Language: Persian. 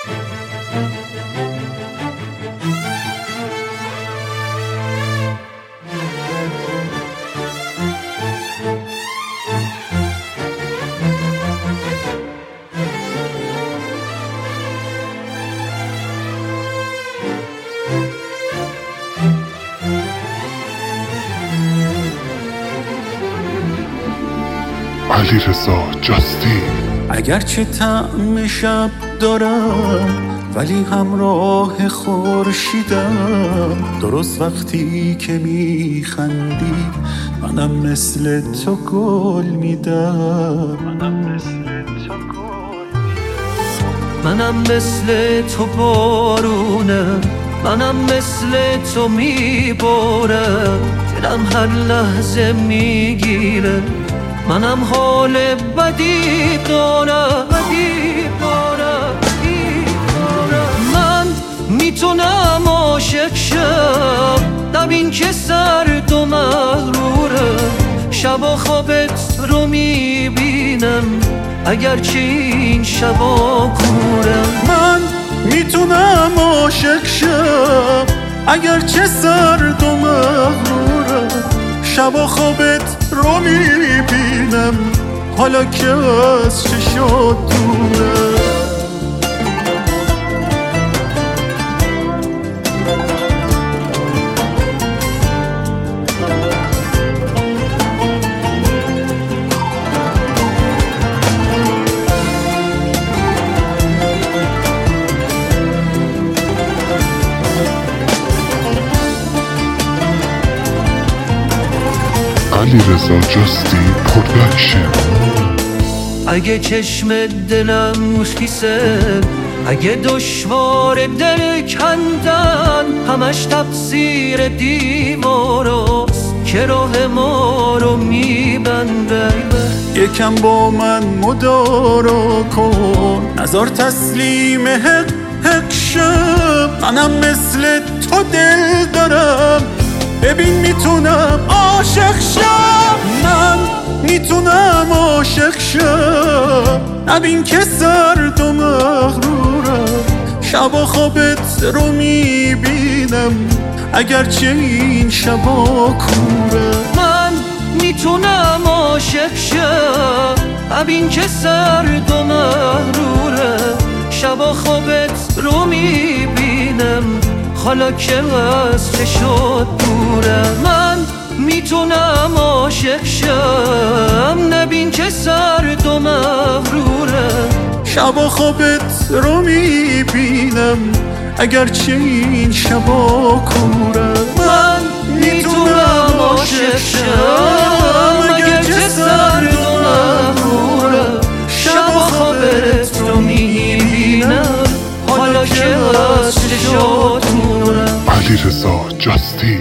علیرضا جاستین. اگرچه طعم شب دارم ولی همراه خورشیدم، درست وقتی که میخندی منم مثل تو گل میدم. منم مثل تو بارونم، منم مثل تو میبارم، دلم هر لحظه میگیره، منم حال بدی دارم. من میتونم عاشق شم، نبین که سرد و مغروره، شبا خوابت رو میبینم اگرچه این شبا کوره. من میتونم عاشق شم اگرچه سرد و مغروره، شبا خوابت رو میبینم حالا که از چشات دوره. علیرضا جاستین پروداکشن. اگه چشم دلم خیسه، اگه دشوار دل کندن، همش تقصیر دیواراست که راه ما رو میبنده. یکم با من مدارا کن، نذار تسلیم حق شم، منم مثل تو دل دارم، ببین میتونم عاشق شم. من میتونم عاشق شم، نبین که سرد و مغرورم، شبا خوابت رو میبینم اگرچه این شبا کوره. من میتونم عاشق شم، نبین که سرد و مغروره، شبا خوابت رو میبینم حالا که از چشات دوره. من میتونم عاشق شم، نبین که سرد و مغروره، شبا خوابت رو میبینم اگرچه این شبا کوره. من میتونم عاشق شم اگرچه سرد و مغروره، شبا خوابت رو میبینم حالا که از چشات دوره. علیرضا جاستین.